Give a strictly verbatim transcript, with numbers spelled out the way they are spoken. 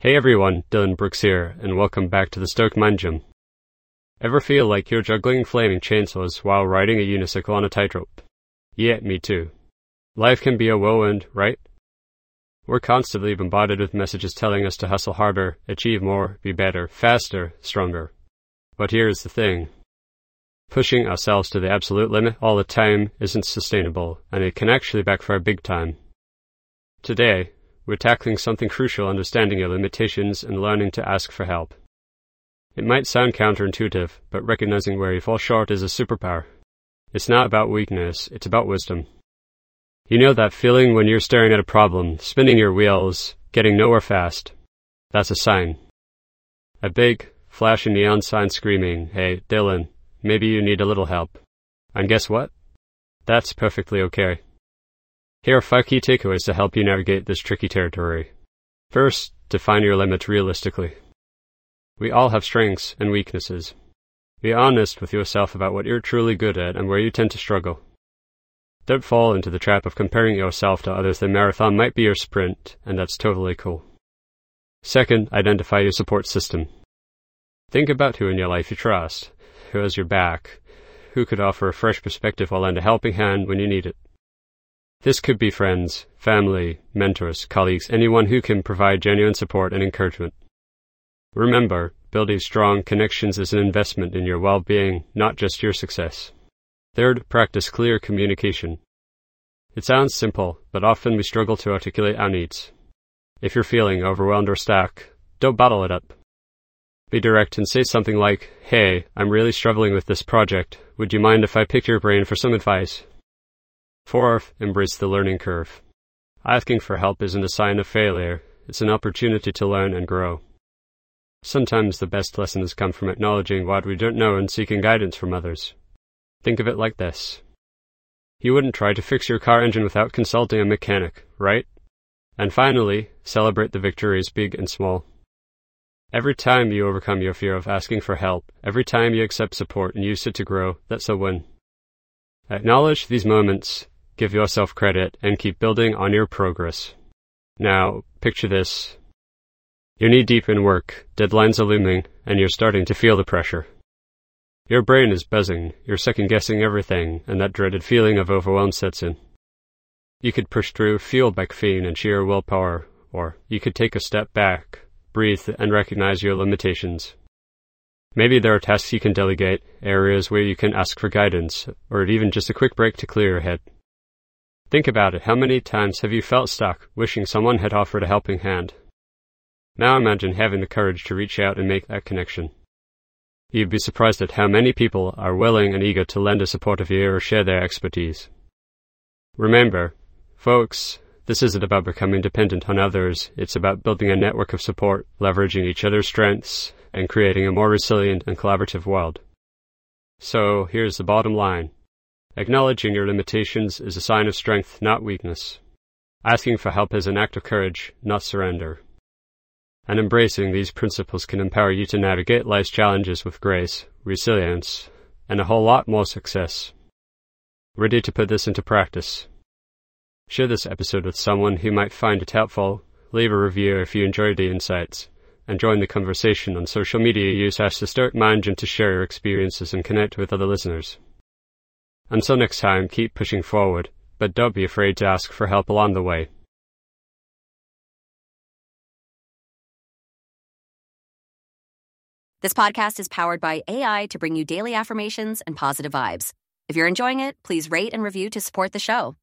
Hey everyone, Dylan Brooks here, and welcome back to the Stoic Mind Gym. Ever feel like you're juggling flaming chainsaws while riding a unicycle on a tightrope? Yeah, me too. Life can be a whirlwind, right? We're constantly bombarded with messages telling us to hustle harder, achieve more, be better, faster, stronger. But here's the thing. Pushing ourselves to the absolute limit all the time isn't sustainable, and it can actually backfire big time. Today, we're tackling something crucial: understanding your limitations and learning to ask for help. It might sound counterintuitive, but recognizing where you fall short is a superpower. It's not about weakness, it's about wisdom. You know that feeling when you're staring at a problem, spinning your wheels, getting nowhere fast? That's a sign. A big, flashing neon sign screaming, "Hey, Dylan, maybe you need a little help." And guess what? That's perfectly okay. Here are five key takeaways to help you navigate this tricky territory. First, define your limits realistically. We all have strengths and weaknesses. Be honest with yourself about what you're truly good at and where you tend to struggle. Don't fall into the trap of comparing yourself to others. The marathon might be your sprint, and that's totally cool. Second, identify your support system. Think about who in your life you trust, who has your back, who could offer a fresh perspective or lend a helping hand when you need it. This could be friends, family, mentors, colleagues, anyone who can provide genuine support and encouragement. Remember, building strong connections is an investment in your well-being, not just your success. Third, practice clear communication. It sounds simple, but often we struggle to articulate our needs. If you're feeling overwhelmed or stuck, don't bottle it up. Be direct and say something like, "Hey, I'm really struggling with this project. Would you mind if I pick your brain for some advice?" Fourth, embrace the learning curve. Asking for help isn't a sign of failure, it's an opportunity to learn and grow. Sometimes the best lessons come from acknowledging what we don't know and seeking guidance from others. Think of it like this. You wouldn't try to fix your car engine without consulting a mechanic, right? And finally, celebrate the victories, big and small. Every time you overcome your fear of asking for help, every time you accept support and use it to grow, that's a win. Acknowledge these moments, give yourself credit, and keep building on your progress. Now, picture this. You're knee-deep in work, deadlines are looming, and you're starting to feel the pressure. Your brain is buzzing, you're second-guessing everything, and that dreaded feeling of overwhelm sets in. You could push through, fueled by caffeine and sheer willpower, or you could take a step back, breathe, and recognize your limitations. Maybe there are tasks you can delegate, areas where you can ask for guidance, or even just a quick break to clear your head. Think about it. How many times have you felt stuck, wishing someone had offered a helping hand? Now imagine having the courage to reach out and make that connection. You'd be surprised at how many people are willing and eager to lend a supportive ear or share their expertise. Remember, folks, this isn't about becoming dependent on others. It's about building a network of support, leveraging each other's strengths, and creating a more resilient and collaborative world. So, here's the bottom line. Acknowledging your limitations is a sign of strength, not weakness. Asking for help is an act of courage, not surrender. And embracing these principles can empower you to navigate life's challenges with grace, resilience, and a whole lot more success. Ready to put this into practice? Share this episode with someone who might find it helpful, leave a review if you enjoyed the insights, and join the conversation on social media. Use hashtag the Stoic Mind Gym to share your experiences and connect with other listeners. Until next time, keep pushing forward, but don't be afraid to ask for help along the way. This podcast is powered by A I to bring you daily affirmations and positive vibes. If you're enjoying it, please rate and review to support the show.